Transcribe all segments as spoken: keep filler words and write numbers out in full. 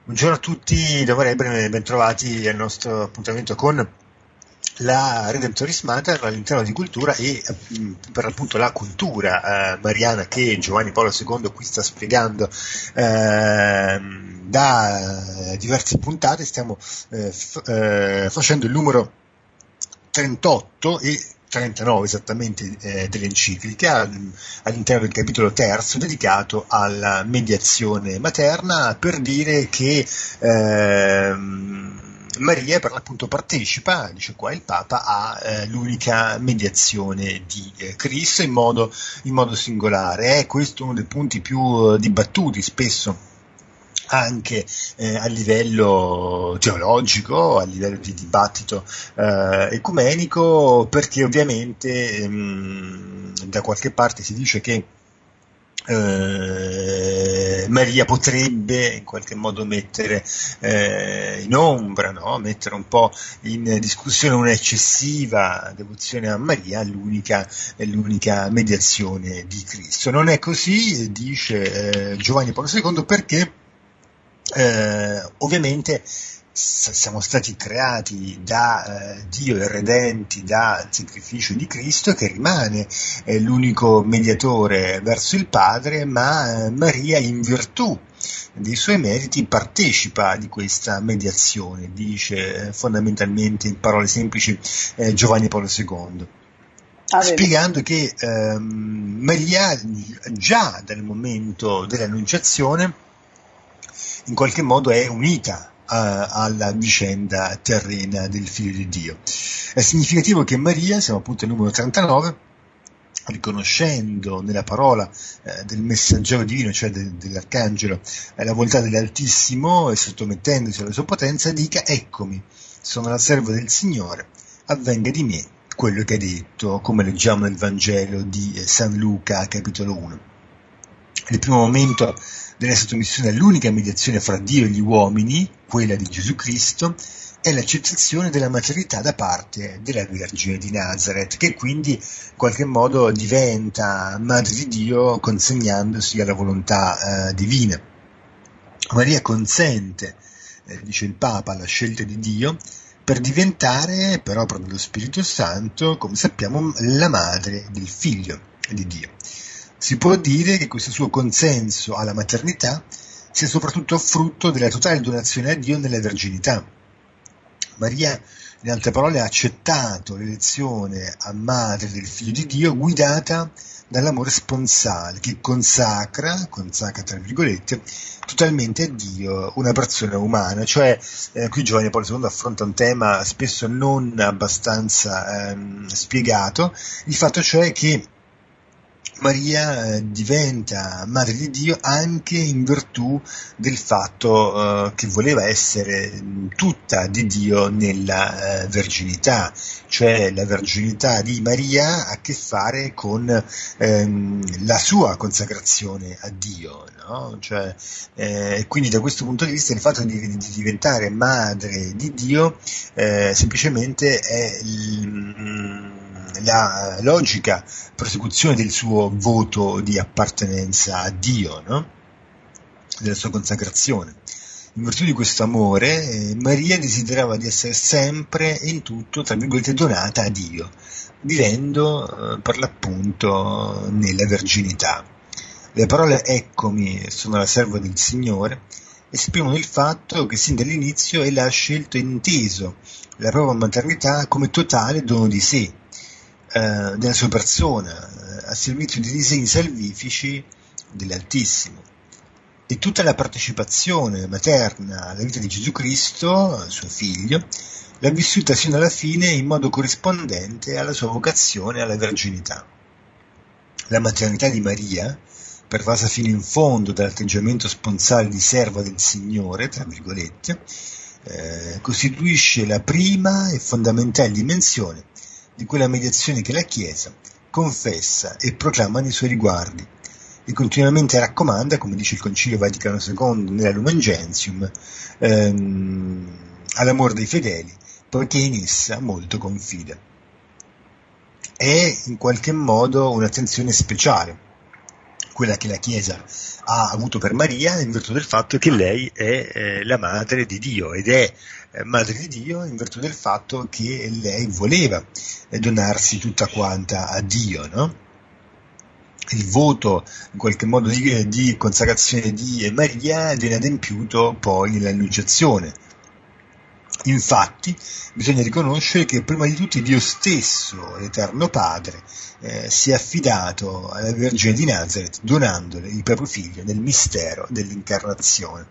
Buongiorno a tutti, da Vorrebbe, bentrovati al nostro appuntamento con la Redemptoris Mater all'interno di Cultura e mh, per appunto la cultura eh, mariana che Giovanni Paolo secondo qui sta spiegando eh, da diverse puntate. Stiamo eh, f- eh, facendo il numero trentotto e trentanove esattamente eh, dell'enciclica all'interno del capitolo terzo dedicato alla mediazione materna, per dire che ehm, Maria per l'appunto partecipa, dice qua il Papa, a eh, l'unica mediazione di eh, Cristo in modo, in modo singolare. È questo uno dei punti più eh, dibattuti spesso anche eh, a livello teologico, a livello di dibattito eh, ecumenico, perché ovviamente mh, da qualche parte si dice che eh, Maria potrebbe in qualche modo mettere eh, in ombra, no? Mettere un po' in discussione un'eccessiva devozione a Maria, l'unica, l'unica mediazione di Cristo. Non è così, dice eh, Giovanni Paolo secondo, perché Eh, ovviamente s- siamo stati creati da eh, Dio e redenti dal sacrificio di Cristo, che rimane eh, l'unico mediatore verso il Padre, ma eh, Maria in virtù dei suoi meriti partecipa di questa mediazione, dice eh, fondamentalmente in parole semplici eh, Giovanni Paolo secondo. Ah, Spiegando che ehm, Maria già dal momento dell'annunciazione in qualche modo è unita uh, alla vicenda terrena del Figlio di Dio. È significativo che Maria, siamo appunto al numero trentanove, riconoscendo nella parola eh, del messaggero divino, cioè de- dell'arcangelo, eh, la volontà dell'Altissimo, e sottomettendosi alla sua potenza, dica: eccomi, sono la serva del Signore, avvenga di me quello che ha detto, come leggiamo nel Vangelo di eh, San Luca, capitolo uno. Nel primo momento della sottomissione all'unica mediazione fra Dio e gli uomini, quella di Gesù Cristo, è l'accettazione della maternità da parte della Vergine di Nazareth, che quindi in qualche modo diventa madre di Dio consegnandosi alla volontà eh, divina. Maria consente, eh, dice il Papa, alla scelta di Dio per diventare, per opera dello Spirito Santo, come sappiamo, la madre del Figlio di Dio. Si può dire che questo suo consenso alla maternità sia soprattutto frutto della totale donazione a Dio nella verginità. Maria, in altre parole, ha accettato l'elezione a madre del Figlio di Dio guidata dall'amore sponsale che consacra, consacra tra virgolette, totalmente a Dio una persona umana. Cioè, eh, qui Giovanni Paolo secondo affronta un tema spesso non abbastanza ehm, spiegato, il fatto cioè che Maria eh, diventa madre di Dio anche in virtù del fatto eh, che voleva essere tutta di Dio nella eh, verginità, cioè la verginità di Maria ha a che fare con ehm, la sua consacrazione a Dio, no? Cioè, eh, quindi da questo punto di vista il fatto di, di diventare madre di Dio eh, semplicemente è il, la logica prosecuzione del suo voto di appartenenza a Dio, no? Della sua consacrazione. In virtù di questo amore, eh, Maria desiderava di essere sempre e in tutto, tra virgolette, donata a Dio, vivendo eh, per l'appunto nella verginità. Le parole "eccomi, sono la serva del Signore" esprimono il fatto che sin dall'inizio ella ha scelto e inteso la propria maternità come totale dono di sé, eh, della sua persona, eh, a servizio dei disegni salvifici dell'Altissimo. E tutta la partecipazione materna alla vita di Gesù Cristo, suo figlio, l'ha vissuta sino alla fine in modo corrispondente alla sua vocazione alla verginità. La maternità di Maria, pervasa fino in fondo dall'atteggiamento sponsale di serva del Signore, tra virgolette, eh, costituisce la prima e fondamentale dimensione di quella mediazione che la Chiesa confessa e proclama nei suoi riguardi e continuamente raccomanda, come dice il Concilio Vaticano secondo nella Lumen Gentium, ehm, all'amore dei fedeli, poiché in essa molto confida. È in qualche modo un'attenzione speciale quella che la Chiesa ha avuto per Maria, in virtù del fatto che lei è eh, la madre di Dio, ed è eh, madre di Dio in virtù del fatto che lei voleva eh, donarsi tutta quanta a Dio, no? Il voto in qualche modo di, di consacrazione di Maria viene adempiuto poi nell'annunciazione. Infatti bisogna riconoscere che prima di tutto Dio stesso, l'Eterno Padre, eh, si è affidato alla Vergine di Nazareth donandole il proprio figlio nel mistero dell'incarnazione.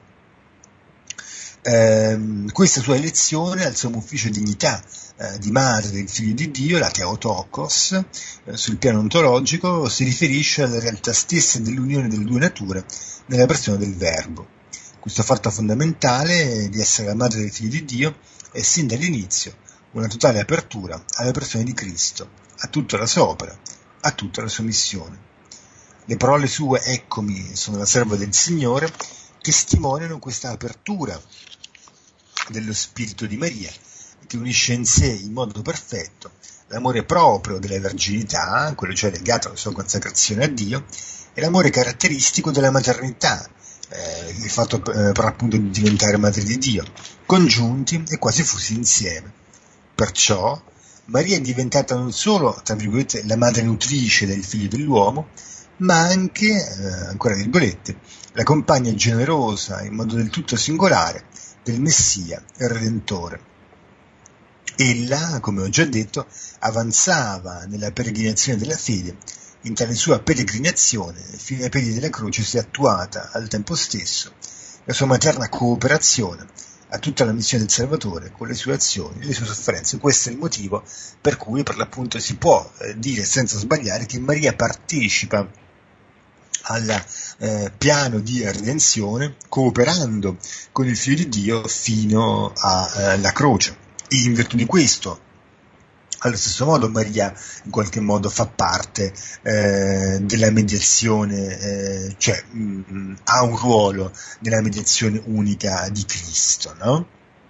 Eh, questa sua elezione al sommo ufficio e dignità eh, di madre del figlio di Dio, la Theotokos, eh, sul piano ontologico, si riferisce alla realtà stessa dell'unione delle due nature nella persona del Verbo. Questo fatto fondamentale di essere la madre del figlio di Dio è sin dall'inizio una totale apertura alla persona di Cristo, a tutta la sua opera, a tutta la sua missione. Le parole sue, eccomi, sono la serva del Signore, testimoniano questa apertura dello spirito di Maria, che unisce in sé in modo perfetto l'amore proprio della verginità, quello cioè legato alla sua consacrazione a Dio, e l'amore caratteristico della maternità, Eh, il fatto eh, per appunto di diventare madre di Dio, congiunti e quasi fusi insieme. Perciò Maria è diventata non solo, tra virgolette, la madre nutrice del figlio dell'uomo, ma anche, eh, ancora virgolette, la compagna generosa, in modo del tutto singolare, del Messia, il Redentore. Ella, come ho già detto, avanzava nella peregrinazione della fede. In tale sua peregrinazione, fino ai piedi della croce, si è attuata al tempo stesso la sua materna cooperazione a tutta la missione del Salvatore con le sue azioni e le sue sofferenze. Questo è il motivo per cui, per l'appunto, si può eh, dire senza sbagliare che Maria partecipa al eh, piano di redenzione, cooperando con il Figlio di Dio fino alla eh, croce. E in virtù di questo, allo stesso modo, Maria in qualche modo fa parte eh, della mediazione, eh, cioè mh, ha un ruolo nella mediazione unica di Cristo, no?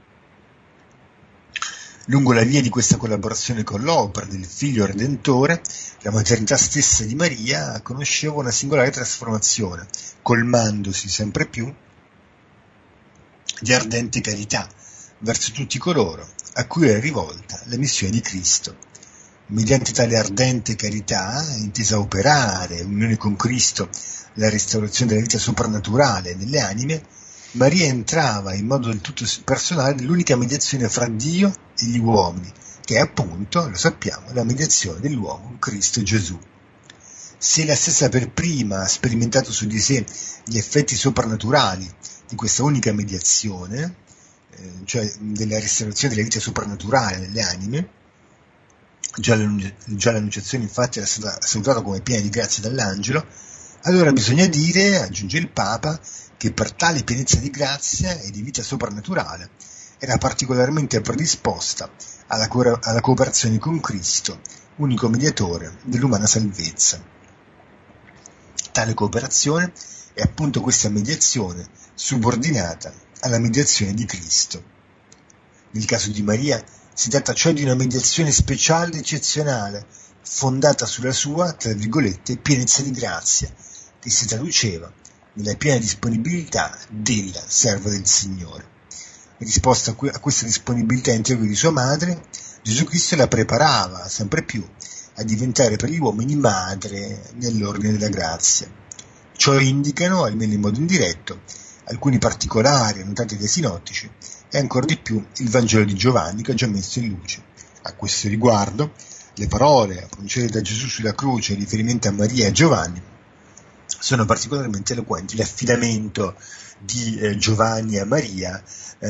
Lungo la via di questa collaborazione con l'opera del Figlio Redentore, la maternità stessa di Maria conosceva una singolare trasformazione, colmandosi sempre più di ardente carità verso tutti coloro a cui è rivolta la missione di Cristo. Mediante tale ardente carità, intesa a operare, unione con Cristo, la restaurazione della vita soprannaturale nelle anime, Maria entrava in modo del tutto personale nell'unica mediazione fra Dio e gli uomini, che è appunto, lo sappiamo, la mediazione dell'uomo, Cristo Gesù. Se la stessa per prima ha sperimentato su di sé gli effetti soprannaturali di questa unica mediazione, cioè della restaurazione della vita soprannaturale nelle anime, già, già l'annunciazione infatti era stata salutata come piena di grazia dall'angelo, allora bisogna dire, aggiunge il Papa, che per tale pienezza di grazia e di vita soprannaturale era particolarmente predisposta alla, co- alla cooperazione con Cristo, unico mediatore dell'umana salvezza. Tale cooperazione è appunto questa mediazione subordinata alla mediazione di Cristo. Nel caso di Maria si tratta cioè di una mediazione speciale ed eccezionale, fondata sulla sua, tra virgolette, pienezza di grazia, che si traduceva nella piena disponibilità della serva del Signore. In risposta a questa disponibilità interiore di sua madre, Gesù Cristo la preparava sempre più a diventare per gli uomini madre nell'ordine della grazia. Ciò indicano, almeno in modo indiretto, alcuni particolari annotati dai sinottici e ancora di più il Vangelo di Giovanni, che ha già messo in luce. A questo riguardo, le parole pronunciate da Gesù sulla croce in riferimento a Maria e Giovanni sono particolarmente eloquenti. L'affidamento di eh, Giovanni a Maria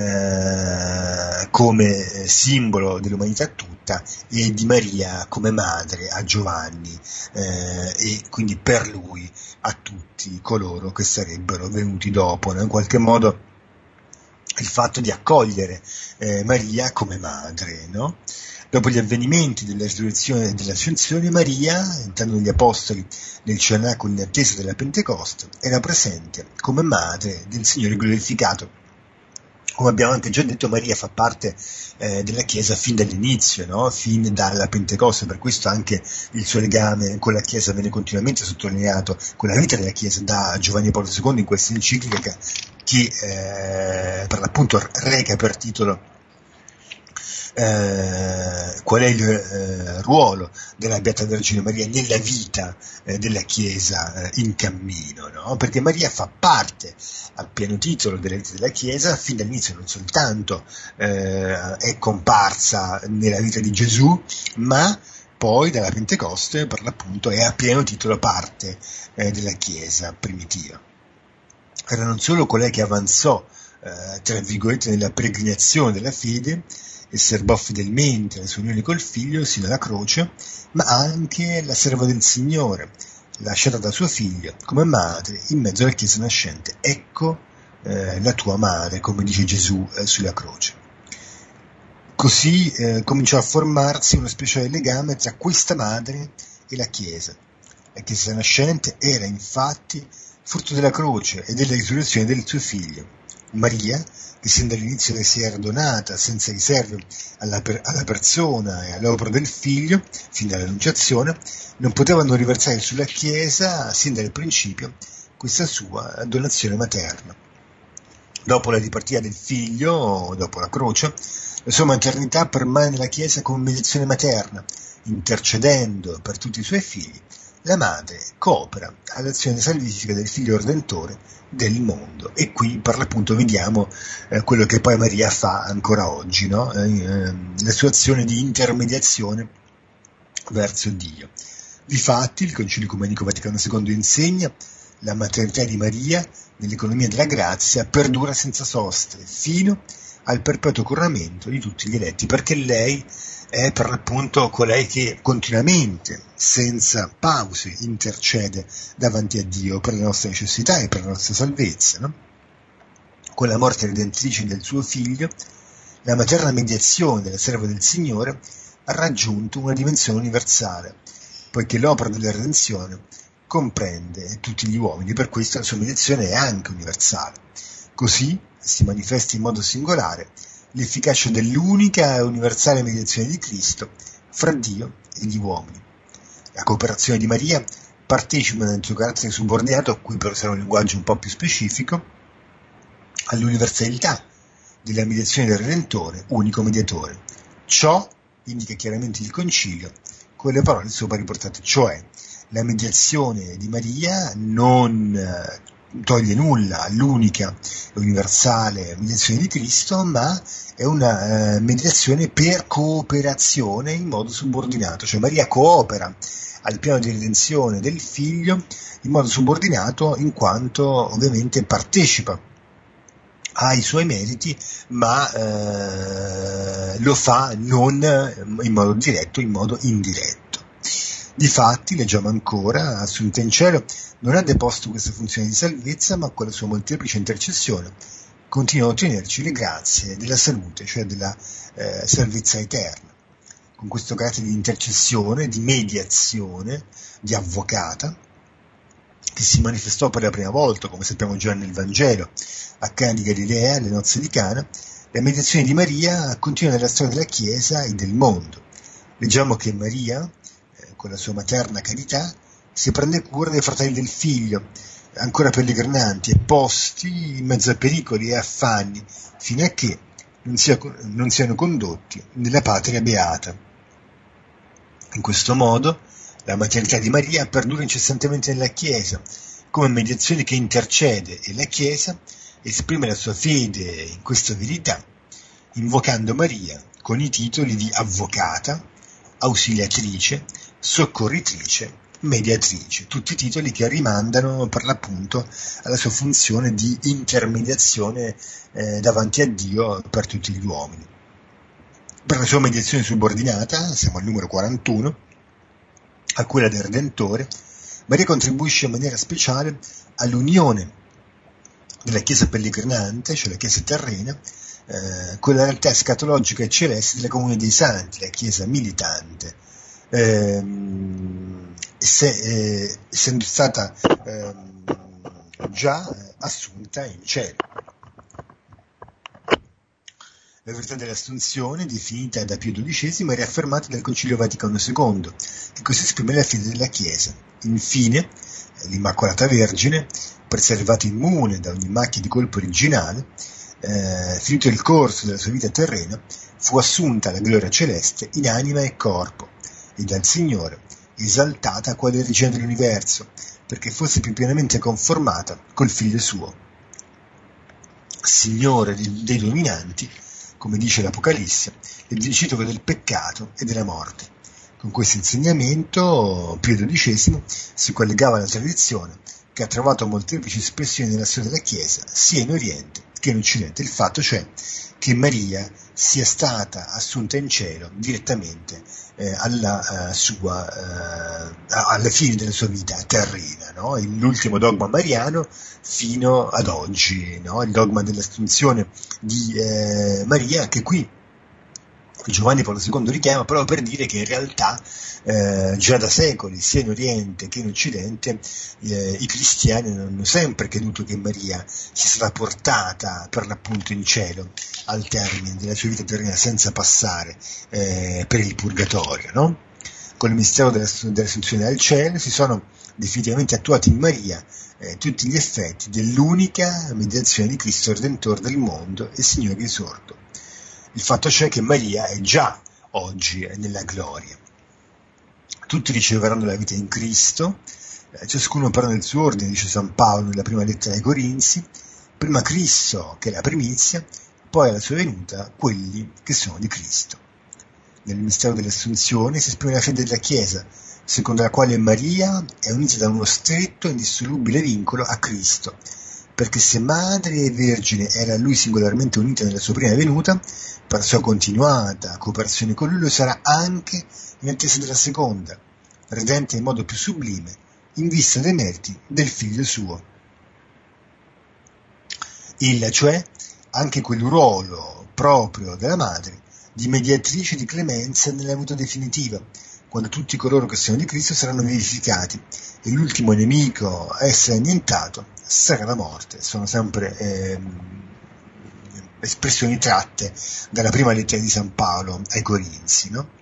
eh, come simbolo dell'umanità tutta e di Maria come madre a Giovanni eh, e quindi per lui a tutti coloro che sarebbero venuti dopo, no? In qualche modo il fatto di accogliere eh, Maria come madre, no? Dopo gli avvenimenti della risurrezione e dell'ascensione, Maria, entrando negli apostoli nel cenacolo in attesa della Pentecoste, era presente come madre del Signore glorificato. Come abbiamo anche già detto, Maria fa parte eh, della Chiesa fin dall'inizio, no? Fin dalla Pentecoste, per questo anche il suo legame con la Chiesa viene continuamente sottolineato, con la vita della Chiesa, da Giovanni Paolo secondo in questa enciclica che eh, per l'appunto reca per titolo Eh, qual è il eh, ruolo della Beata Vergine Maria nella vita eh, della Chiesa eh, in cammino, no? Perché Maria fa parte a pieno titolo della vita della Chiesa fin dall'inizio, non soltanto eh, è comparsa nella vita di Gesù, ma poi dalla Pentecoste per l'appunto è a pieno titolo parte eh, della Chiesa primitiva. Era non solo colei che avanzò eh, tra virgolette nella peregrinazione della fede e serbò fedelmente la sua unione col figlio sino alla croce, ma anche la serva del Signore, lasciata da suo figlio come madre in mezzo alla Chiesa nascente. Ecco eh, la tua madre, come dice Gesù eh, sulla croce. Così eh, cominciò a formarsi uno speciale legame tra questa madre e la Chiesa. La Chiesa nascente era infatti frutto della croce e della risurrezione del suo figlio. Maria, che sin dall'inizio le si era donata senza riserve alla, per, alla persona e all'opera del figlio, fin dall'annunciazione, non poteva non riversare sulla Chiesa, sin dal principio, questa sua donazione materna. Dopo la dipartita del figlio, dopo la croce, la sua maternità permane nella Chiesa come mediazione materna, intercedendo per tutti i suoi figli. La madre coopera all'azione salvifica del figlio redentore del mondo, e qui per l'appunto vediamo eh, quello che poi Maria fa ancora oggi, no? eh, eh, la sua azione di intermediazione verso Dio. Difatti il Concilio Ecumenico Vaticano secondo insegna: la maternità di Maria nell'economia della grazia perdura senza soste fino al perpetuo coronamento di tutti gli eletti, perché lei è per l'appunto colei che continuamente, senza pause, intercede davanti a Dio per le nostre necessità e per la nostra salvezza, no? Con la morte redentrice del suo figlio, la materna mediazione della serva del Signore ha raggiunto una dimensione universale, poiché l'opera della redenzione comprende tutti gli uomini, per questo la sua mediazione è anche universale. Così si manifesta in modo singolare l'efficacia dell'unica e universale mediazione di Cristo fra Dio e gli uomini. La cooperazione di Maria partecipa nel suo carattere subordinato, qui però sarà un linguaggio un po' più specifico, all'universalità della mediazione del Redentore, unico mediatore. Ciò indica chiaramente il Concilio con le parole sopra riportate, cioè la mediazione di Maria non toglie nulla all'unica e universale mediazione di Cristo, ma è una eh, mediazione per cooperazione in modo subordinato, cioè Maria coopera al piano di redenzione del figlio in modo subordinato, in quanto ovviamente partecipa ai suoi meriti, ma eh, lo fa non in modo diretto, in modo indiretto. Difatti, leggiamo ancora, Assunta in cielo non ha deposto questa funzione di salvezza, ma con la sua molteplice intercessione continua a ottenerci le grazie della salute, cioè della eh, salvezza eterna. Con questo carattere di intercessione, di mediazione, di avvocata, che si manifestò per la prima volta, come sappiamo già nel Vangelo, a Cana di Galilea, alle nozze di Cana, la mediazione di Maria continua nella storia della Chiesa e del mondo. Leggiamo che Maria, eh, con la sua materna carità, si prende cura dei fratelli del figlio, ancora pellegrinanti e posti in mezzo a pericoli e affanni, fino a che non, sia, non siano condotti nella patria beata. In questo modo, la maternità di Maria perdura incessantemente nella Chiesa, come mediazione che intercede, e la Chiesa esprime la sua fede in questa verità, invocando Maria con i titoli di avvocata, ausiliatrice, soccorritrice, mediatrice, tutti titoli che rimandano per l'appunto alla sua funzione di intermediazione eh, davanti a Dio per tutti gli uomini. Per la sua mediazione subordinata, siamo al numero quarantuno, a quella del Redentore, Maria contribuisce in maniera speciale all'unione della Chiesa pellegrinante, cioè la Chiesa terrena, eh, con la realtà escatologica e celeste della Comunione dei Santi, la Chiesa militante, eh, se, eh, essendo stata eh, già assunta in cielo. La verità dell'Assunzione, definita da Pio dodicesimo, è riaffermata dal Concilio Vaticano secondo, che così esprime la fede della Chiesa. Infine, l'Immacolata Vergine, preservata immune da ogni macchia di colpo originale, eh, finito il corso della sua vita terrena, fu assunta alla gloria celeste in anima e corpo, e dal Signore esaltata quale regina dell'universo, perché fosse più pienamente conformata col Figlio suo. Signore dei dominanti, come dice l'Apocalisse, il vincitore del peccato e della morte. Con questo insegnamento Pio dodicesimo si collegava alla tradizione che ha trovato molteplici espressioni nella storia della Chiesa, sia in Oriente che in Occidente. Il fatto cioè che Maria sia stata assunta in cielo direttamente eh, alla, uh, sua, uh, alla fine della sua vita terrena, no? L'ultimo dogma mariano fino ad oggi, no? Il dogma dell'assunzione di eh, Maria, che qui Giovanni Paolo secondo richiama proprio per dire che in realtà eh, già da secoli, sia in Oriente che in Occidente, eh, i cristiani hanno sempre creduto che Maria sia stata portata per l'appunto in cielo al termine della sua vita terrena senza passare eh, per il purgatorio, no? Con il mistero dell'assunzione al cielo si sono definitivamente attuati in Maria eh, tutti gli effetti dell'unica mediazione di Cristo Redentore del mondo e Signore risorto. Il fatto cioè che Maria è già oggi nella gloria. Tutti riceveranno la vita in Cristo, eh, ciascuno però nel suo ordine, dice San Paolo nella prima lettera ai Corinzi, prima Cristo che è la primizia, poi alla sua venuta quelli che sono di Cristo. Nel mistero dell'Assunzione si esprime la fede della Chiesa, secondo la quale Maria è unita da uno stretto e indissolubile vincolo a Cristo, perché se madre e vergine era a lui singolarmente unita nella sua prima venuta, per la sua continuata cooperazione con lui lo sarà anche in attesa della seconda, redente in modo più sublime, in vista dei meriti del figlio suo. Il, cioè, anche quel ruolo proprio della madre, di mediatrice di clemenza nella venuta definitiva, quando tutti coloro che sono di Cristo saranno vivificati, e l'ultimo nemico a essere annientato sarà la morte. Sono sempre eh, espressioni tratte dalla prima lettera di San Paolo ai Corinzi, no?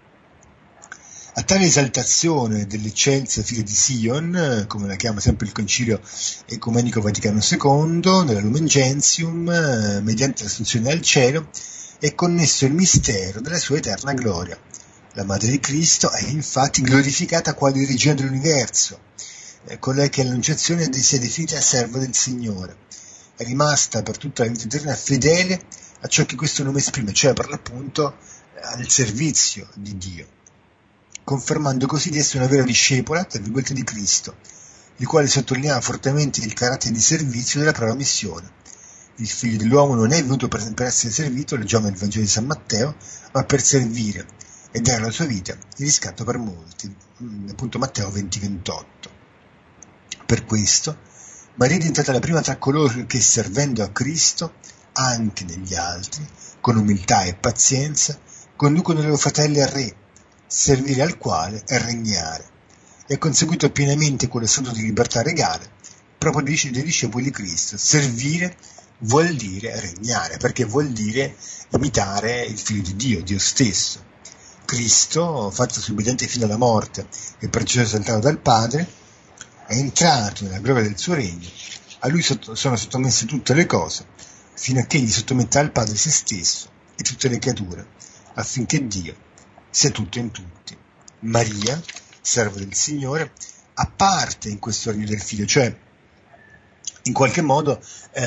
A tale esaltazione dell'eccelsa figlia di Sion, come la chiama sempre il Concilio Ecumenico Vaticano secondo, nella Lumen Gentium, mediante l'assunzione al cielo, è connesso il mistero della sua eterna gloria. La Madre di Cristo è infatti glorificata quale regina dell'universo, eh, colei che all'Annunciazione si è definita serva del Signore. È rimasta per tutta la vita eterna fedele a ciò che questo nome esprime, cioè per l'appunto al servizio di Dio, confermando così di essere una vera discepola, tra virgolette, di Cristo, il quale sottolineava fortemente il carattere di servizio della propria missione. Il figlio dell'uomo non è venuto per, per essere servito, leggiamo nel Vangelo di San Matteo, ma per servire e dare la sua vita in riscatto per molti, appunto Matteo venti ventotto. Per questo Maria è diventata la prima tra coloro che, servendo a Cristo, anche negli altri, con umiltà e pazienza, conducono i loro fratelli al Re, servire al quale è regnare, e ha conseguito pienamente quello stato di libertà regale proprio dei discepoli di Cristo. Servire vuol dire regnare, perché vuol dire imitare il Figlio di Dio, Dio stesso. Cristo, fatto subbidiente fino alla morte e perciò esaltato dal Padre, è entrato nella gloria del suo regno. A lui sotto, sono sottomesse tutte le cose, fino a che egli sottometta al Padre se stesso e tutte le creature, affinché Dio sia tutto in tutti. Maria, servo del Signore, apparte in questo regno del Figlio, cioè in qualche modo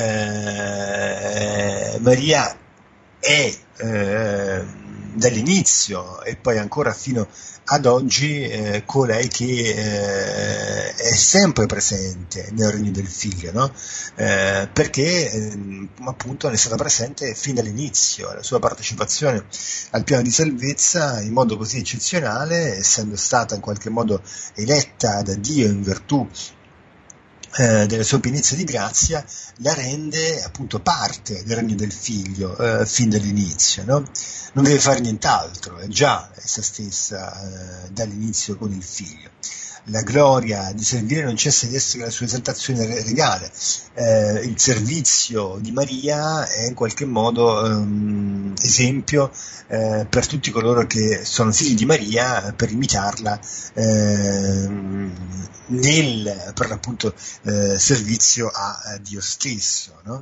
eh, Maria è eh, dall'inizio e poi ancora fino ad oggi eh, colei che eh, è sempre presente nel regno del Figlio, no? Eh, perché eh, appunto ne è stata presente fin dall'inizio. La sua partecipazione al piano di salvezza in modo così eccezionale, essendo stata in qualche modo eletta da Dio in virtù Eh, della sua pienezza di grazia, la rende appunto parte del regno del Figlio eh, fin dall'inizio, no? Non deve fare nient'altro, è già essa stessa eh, dall'inizio con il Figlio. la gloria di servire non cessa di essere la sua esaltazione regale. Eh, il servizio di Maria è in qualche modo um, esempio eh, per tutti coloro che sono figli di Maria, per imitarla eh, nel, per l'appunto, eh, servizio a, a Dio stesso, no?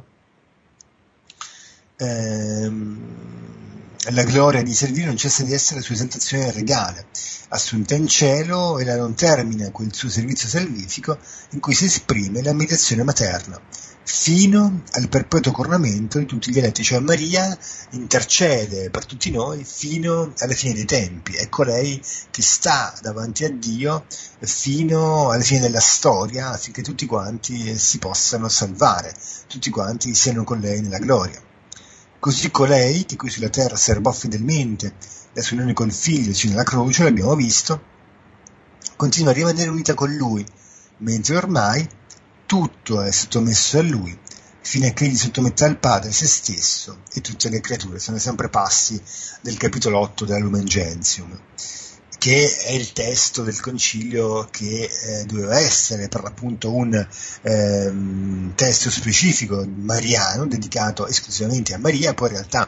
Ehm, la gloria di servire non cessa di essere la sua esaltazione regale, assunta in cielo, e la non termina quel suo servizio salvifico in cui si esprime la mediazione materna, fino al perpetuo coronamento di tutti gli eletti. Cioè Maria intercede per tutti noi fino alla fine dei tempi. È colei che sta davanti a Dio fino alla fine della storia, affinché tutti quanti si possano salvare, tutti quanti siano con lei nella gloria. Così colei, che qui sulla terra serbò fedelmente la sua unione col figlio fino alla croce, l'abbiamo visto, continua a rimanere unita con lui, mentre ormai tutto è sottomesso a lui, fino a che egli sottometta al Padre se stesso e tutte le creature. Sono sempre passi del capitolo otto della Lumen Gentium, che è il testo del concilio che eh, doveva essere per l'appunto un ehm, testo specifico mariano dedicato esclusivamente a Maria. Poi in realtà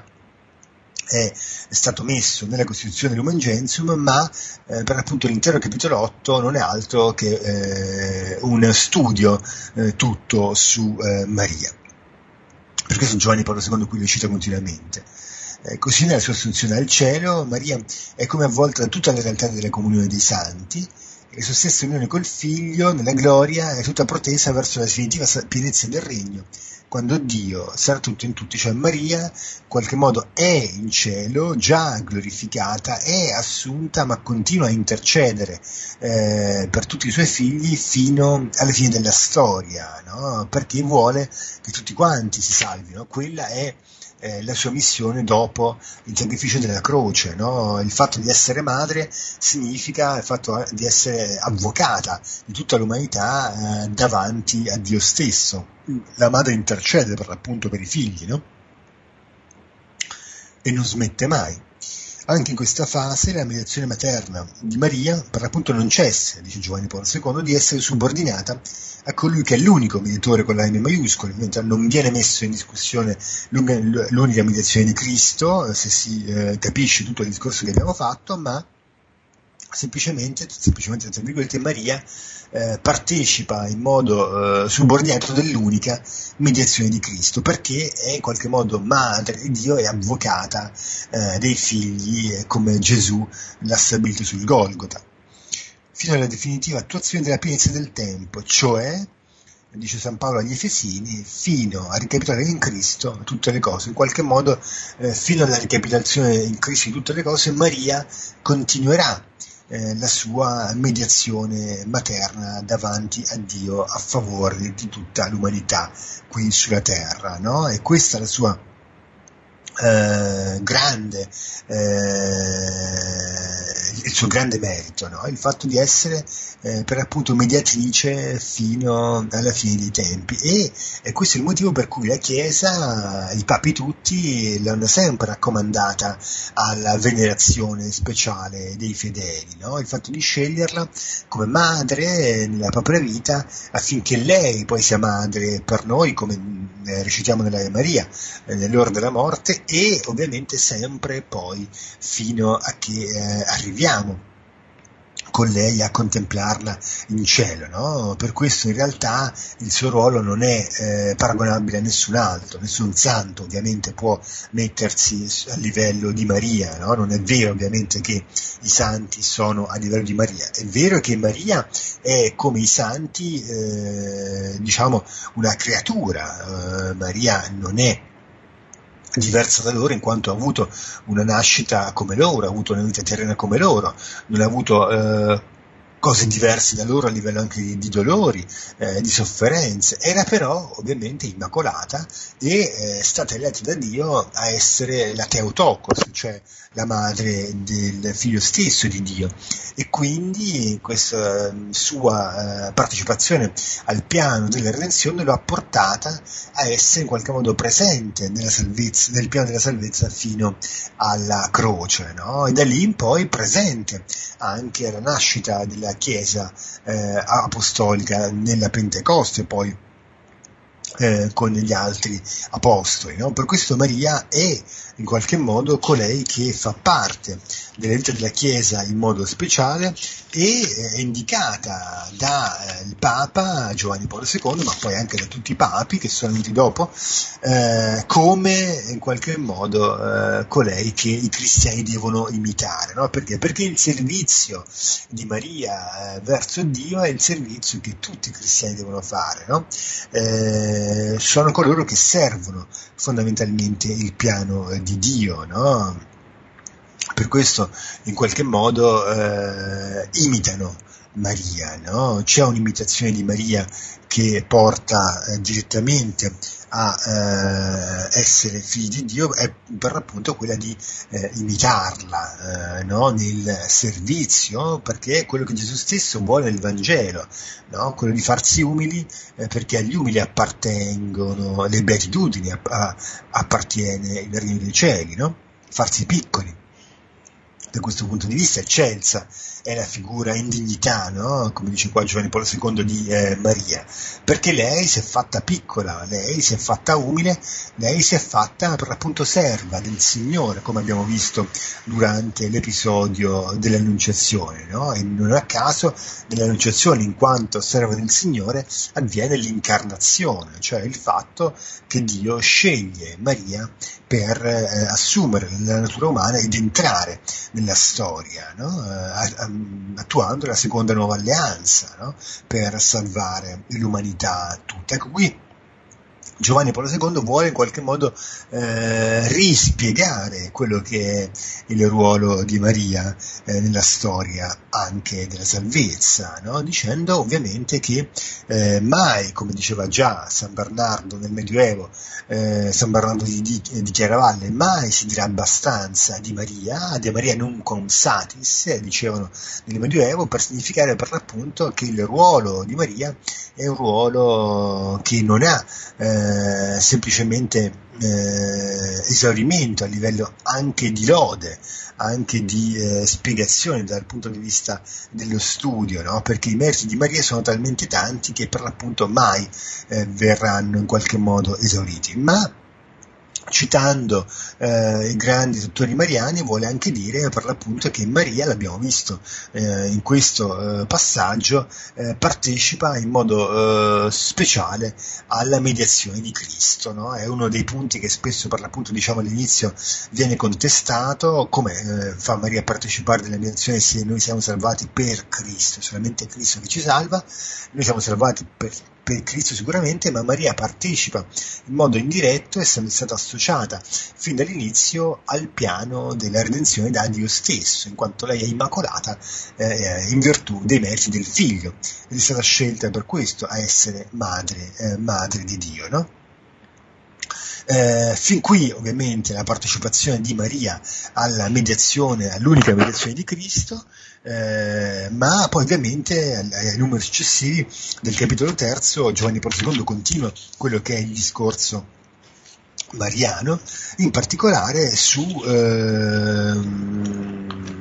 è stato messo nella Costituzione Lumen Gentium, ma eh, per l'appunto l'intero capitolo otto non è altro che eh, un studio eh, tutto su eh, Maria. Per questo Giovanni Paolo secondo qui lo cita continuamente. Eh, così nella sua assunzione al cielo, Maria è come avvolta da tutta la realtà della comunione dei santi, e la sua stessa unione col Figlio nella gloria è tutta protesa verso la definitiva pienezza del regno, quando Dio sarà tutto in tutti. Cioè Maria in qualche modo è in cielo, già glorificata, è assunta, ma continua a intercedere eh, per tutti i suoi figli fino alla fine della storia, no? Perché vuole che tutti quanti si salvino. Quella è Eh, la sua missione dopo il sacrificio della croce, no? Il fatto di essere madre significa il fatto di essere avvocata di tutta l'umanità eh, davanti a Dio stesso. La madre intercede per l'appunto per i figli, no? E non smette mai. Anche in questa fase la mediazione materna di Maria per l'appunto non cessa, dice Giovanni Paolo secondo, di essere subordinata a colui che è l'unico mediatore con la M maiuscola, mentre non viene messo in discussione l'unica mediazione di Cristo, se si eh, capisce tutto il discorso che abbiamo fatto, ma semplicemente, semplicemente tra virgolette, Maria eh, partecipa in modo eh, subordinato dell'unica mediazione di Cristo, perché è in qualche modo madre di Dio e avvocata eh, dei figli, eh, come Gesù l'ha stabilito sul Golgota, fino alla definitiva attuazione della pienezza del tempo, cioè, dice San Paolo agli Efesini, fino a ricapitolare in Cristo tutte le cose. In qualche modo, eh, fino alla ricapitolazione in Cristo di tutte le cose, Maria continuerà eh, la sua mediazione materna davanti a Dio a favore di tutta l'umanità qui sulla terra, no? E questa è la sua Eh, grande eh, il suo grande merito, no? Il fatto di essere eh, per appunto mediatrice fino alla fine dei tempi, e, e questo è il motivo per cui la Chiesa, i papi tutti, l'hanno sempre raccomandata alla venerazione speciale dei fedeli, no? Il fatto di sceglierla come madre nella propria vita, affinché lei poi sia madre per noi, come eh, recitiamo nell'Ave Maria eh, nell'ora della morte, e ovviamente sempre poi fino a che eh, arriviamo con lei a contemplarla in cielo, no? Per questo in realtà il suo ruolo non è eh, paragonabile a nessun altro, nessun santo ovviamente può mettersi a livello di Maria, no? Non è vero ovviamente che i santi sono a livello di Maria, è vero che Maria è come i santi eh, diciamo una creatura, eh, Maria non è diversa da loro in quanto ha avuto una nascita come loro, ha avuto una vita terrena come loro, non ha avuto eh, cose diverse da loro a livello anche di, di dolori, eh, di sofferenze. Era però ovviamente immacolata e è stata eletta da Dio a essere la Theotokos, cioè la madre del figlio stesso di Dio, e quindi questa sua eh, partecipazione al piano della redenzione lo ha portata a essere in qualche modo presente nella salvezza, nel piano della salvezza fino alla croce, no? E da lì in poi presente anche alla nascita della della Chiesa eh, apostolica nella Pentecoste, poi Eh, con gli altri apostoli, no? Per questo Maria è in qualche modo colei che fa parte della vita della Chiesa in modo speciale e è indicata dal Papa Giovanni Paolo secondo, ma poi anche da tutti i papi che sono venuti dopo, eh, come in qualche modo eh, colei che i cristiani devono imitare, no? Perché? Perché il servizio di Maria eh, verso Dio è il servizio che tutti i cristiani devono fare, no? Eh, sono coloro che servono fondamentalmente il piano eh, di Dio, no? Per questo in qualche modo eh, imitano Maria, no? C'è un'imitazione di Maria che porta eh, direttamente a eh, essere figli di Dio, è per l'appunto quella di eh, imitarla eh, no? Nel servizio, perché è quello che Gesù stesso vuole nel Vangelo, no? Quello di farsi umili eh, perché agli umili appartengono le beatitudini, a, a, appartiene il regno dei cieli, no? Farsi piccoli. Da questo punto di vista eccelsa è la figura in dignità, no? Come dice qua Giovanni Paolo secondo, di eh, Maria, perché lei si è fatta piccola, lei si è fatta umile, lei si è fatta per l'appunto serva del Signore, come abbiamo visto durante l'episodio dell'Annunciazione, no? E non a caso nell'Annunciazione, in quanto serva del Signore, avviene l'incarnazione, cioè il fatto che Dio sceglie Maria per eh, assumere la natura umana ed entrare nella storia, no? eh, attuando la seconda nuova alleanza, no? Per salvare l'umanità tutta. Ecco, qui Giovanni Paolo secondo vuole in qualche modo eh, rispiegare quello che è il ruolo di Maria eh, nella storia anche della salvezza, no? Dicendo ovviamente che eh, mai, come diceva già San Bernardo nel Medioevo, eh, San Bernardo di, di, di Chiaravalle, mai si dirà abbastanza di Maria, de Maria nunquam satis, eh, dicevano nel Medioevo, per significare per l'appunto che il ruolo di Maria è un ruolo che non ha eh, semplicemente eh, esaurimento a livello anche di lode, anche di eh, spiegazione dal punto di vista dello studio, no? Perché i meriti di Maria sono talmente tanti che per l'appunto mai eh, verranno in qualche modo esauriti, ma citando eh, i grandi dottori mariani vuole anche dire per l'appunto che Maria, l'abbiamo visto eh, in questo eh, passaggio, eh, partecipa in modo eh, speciale alla mediazione di Cristo, no? È uno dei punti che spesso per l'appunto diciamo all'inizio viene contestato, come eh, fa Maria a partecipare alla mediazione se noi siamo salvati per Cristo, solamente è Cristo che ci salva, noi siamo salvati per per Cristo sicuramente, ma Maria partecipa in modo indiretto, essendo stata associata fin dall'inizio al piano della redenzione da Dio stesso, in quanto lei è immacolata eh, in virtù dei meriti del Figlio, ed è stata scelta per questo a essere madre, eh, madre di Dio, no? Eh, fin qui ovviamente la partecipazione di Maria alla mediazione, all'unica mediazione di Cristo, eh, ma poi ovviamente ai, ai numeri successivi del capitolo terzo Giovanni Paolo secondo continua quello che è il discorso mariano, in particolare su eh,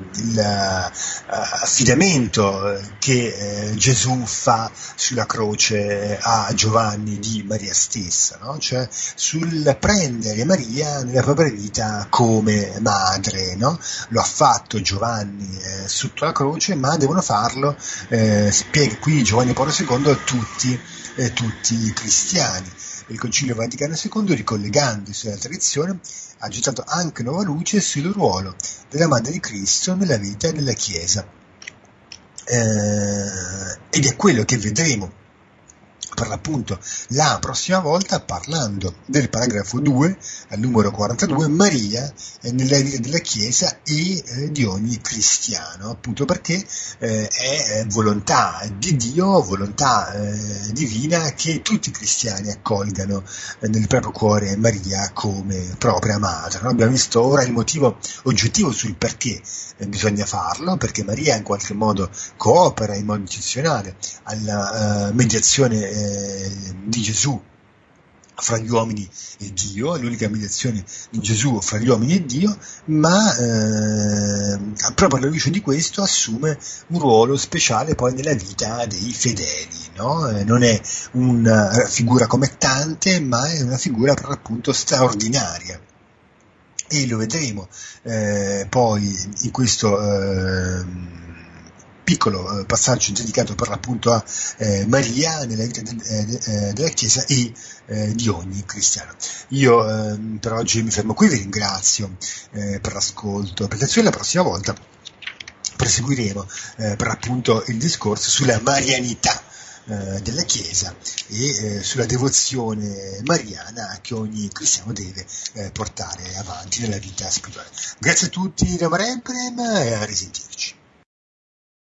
l'affidamento che eh, Gesù fa sulla croce a Giovanni di Maria stessa, no? Cioè sul prendere Maria nella propria vita come madre, no? Lo ha fatto Giovanni eh, sotto la croce, ma devono farlo, eh, spiega qui Giovanni Paolo secondo, a tutti, eh, tutti i cristiani. Il Concilio Vaticano secondo, ricollegandosi alla tradizione, ha gettato anche nuova luce sul ruolo della Madre di Cristo nella vita della Chiesa. Eh, ed è quello che vedremo per l'appunto la prossima volta, parlando del paragrafo due al numero quarantadue, Maria eh, nella vita della Chiesa e eh, di ogni cristiano, appunto perché eh, è volontà di Dio, volontà eh, divina, che tutti i cristiani accolgano eh, nel proprio cuore Maria come propria madre, no? Abbiamo visto ora il motivo oggettivo sul perché eh, bisogna farlo, perché Maria in qualche modo coopera in modo eccezionale alla uh, mediazione eh, di Gesù fra gli uomini e Dio, è l'unica mediazione di Gesù fra gli uomini e Dio, ma eh, proprio alla luce di questo assume un ruolo speciale poi nella vita dei fedeli, no? Eh, non è una figura come tante, ma è una figura per l'appunto straordinaria. E lo vedremo eh, poi in questo eh, piccolo eh, passaggio dedicato per l'appunto a eh, Maria nella vita de, de, della Chiesa e eh, di ogni cristiano. Io eh, per oggi mi fermo qui, vi ringrazio eh, per l'ascolto e per l'attenzione. La prossima volta proseguiremo eh, per l'appunto il discorso sulla marianità eh, della Chiesa e eh, sulla devozione mariana che ogni cristiano deve eh, portare avanti nella vita spirituale. Grazie a tutti da Maremprem e a risentirci.